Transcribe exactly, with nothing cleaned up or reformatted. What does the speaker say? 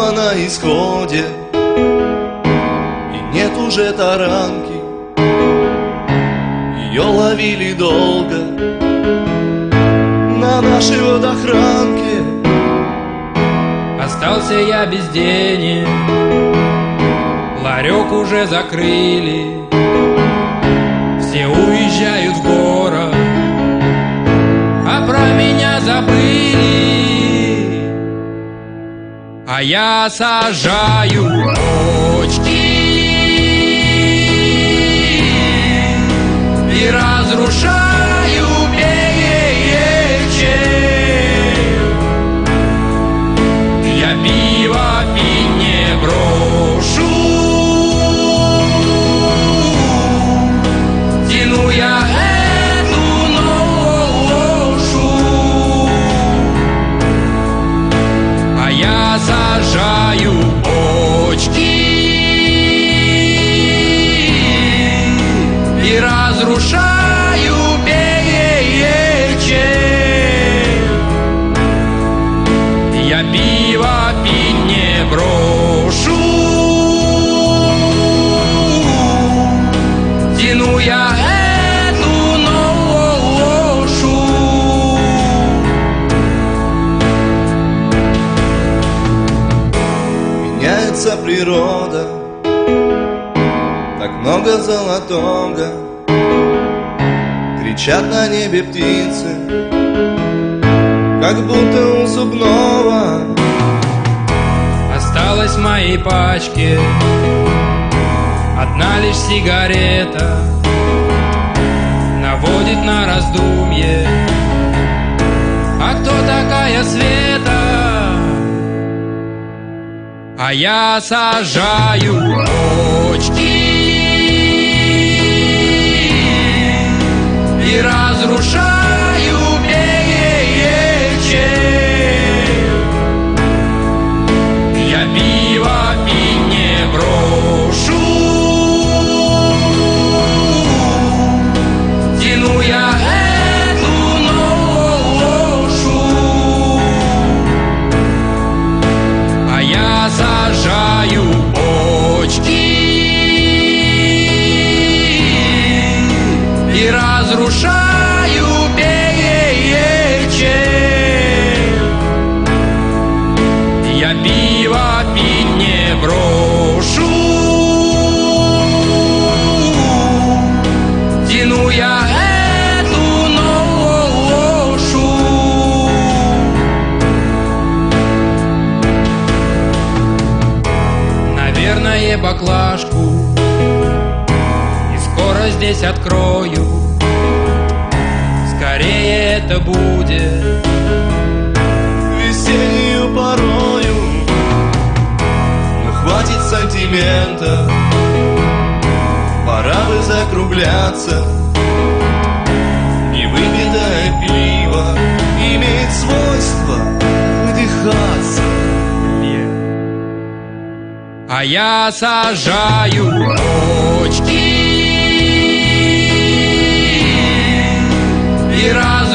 дело на исходе, и нет уже таранки. Ее ловили долго на нашей водохранке. Остался я без денег, ларек уже закрыли, все уезжают в город, а про меня забыли. А я сажаю почки и разрушаю печи. Я пиво пить не брошу, тяну я эту ношу. А я сажаю почки и разрушаю печи. Я пиво пить не брошу, тяну я эту ношу. Меняется природа, так много золотого, кричат на небе птицы, как будто у зубного. Осталась в моей пачке одна лишь сигарета, наводит на раздумье. А кто такая Света? А я сажаю почки и разрушаю печи. Я пиво пить не брошу, тяну я эту ношу. А я сажаю почки и разрушаю печи. Я пиво пить не брошу, тяну я эту ношу. Наверное, баклажку и скоро здесь открою. Скорее это будет Весеннюю порою. Но хватит сантиментов, пора бы закругляться. Невыпитое пиво имеет свойство вдыхаться. А я сажаю почки и раз